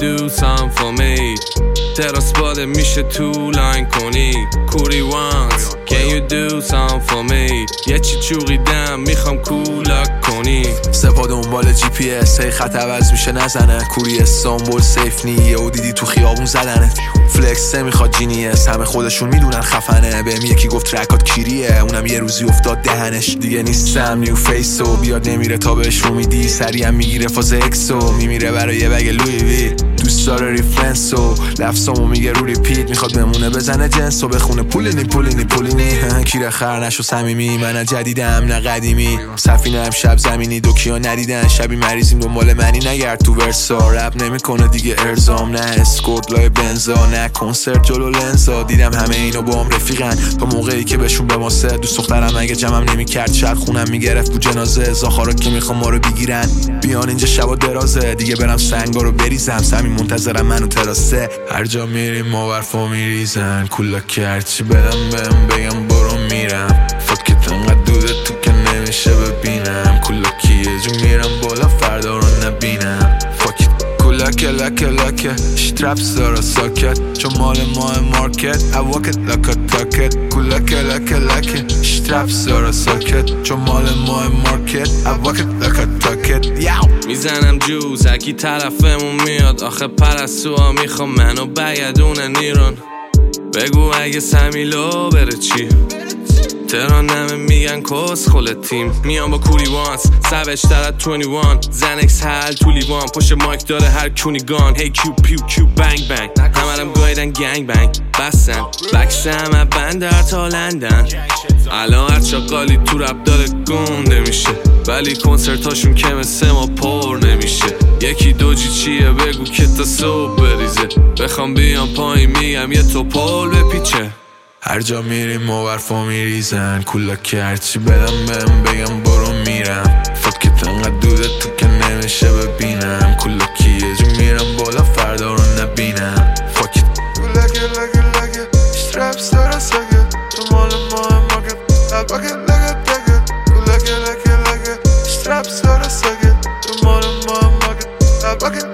do something for me تراس باده میشه تو لاین کنی کوری وانس Can you do something for me یه چی چوقیدم میخوام کولاک کنی سپا دنبال جی پی اس هی خط عوض میشه نزنه کوری استانبول سیف نیه و دیدی تو خیابون زدنه فلکس میخواد جینیس همه خودشون میدونن خفنه بهم یکی گفت ترکات کیریه اونم یه روزی افتاد دهنش دیگه نیستم نیو فیسو بیاد نمیره تا بهش رو میدی سریعم میگیره فاز اکسو میمیره برای یه بگ لوی وی دوست داره ریفرنسو لفظامو میگه رو ریپیت میخواد بمونه بزنه جنسو بخونه پولینی کیره خر نشو صمیمی من جدیدم نه قدیمی سفینه هم شب زمینی دوکیا ندیدن شبی مریضیم دنبال منی نگرد تو ورسا رپ نمیکنه دیگه ارزام نه اسکورت لای بنزا نه کنسرت جلو لنزا دیدم همه اینو با هم رفیقن تا موقعی که بهشون بماسه دوست دخترم اگه جمعم نمیکرد شاید خونم میگرفت تو جنازه زاخارا که میخوام ما رو بگیرن بیان اینجا شبا درازه دیگه برم سنگا رو بریزم سمی منتظرم منو تراسه هر جا میریم ما برفا میریزن کولا که هرچی بدم بهم بگم برو میرم فاکت انقدر دوده تو که نمیشه ببینم کولا که یه جو میرم بالا فردا رو نبینم فاکت لکه شترپس دارا ساکت چون مال ماه مارکت اواکت لکا تاکت لکه شترپس دارا ساکت چون مال ماه مارکت اواکت لکا تاکت میزنم جوز اکی طرفمون میاد آخه پرستوها میخوام منو بگدونه نیرون بگو اگه سمیلو بره چی تهران نمه میگن کس خل تیم میان با کوری وانس سوش ترد 21 زنکس حل تو لیوان پشت مایک داره هر کونی گان هی کیو پیو کیو بنگ بنگ همرم گایدن گنگ بنگ بستن بکسم بندر تا لندن الان هر چاقالی تو رب داره گنده میشه ولی کنسرتاشون که مثل ما پر نمیشه یکی دوجی چیه بگو که تا صبح بریزه بخوام بیام پایین میگم یه توپول بپیچه هر جا میریم ما برفا میریزن کولا که هرچی بدم بهم بگم برو میرم فاکت انقدر دوده تو که نمیشه ببینم کولا که یه جو میرم بالا فردا رو نبینم فاکت لکه شترپس داره ساکت تو مال ماه مارکت الباکت لکه شترپس داره ساکت تو مال ماه مارکت الباکت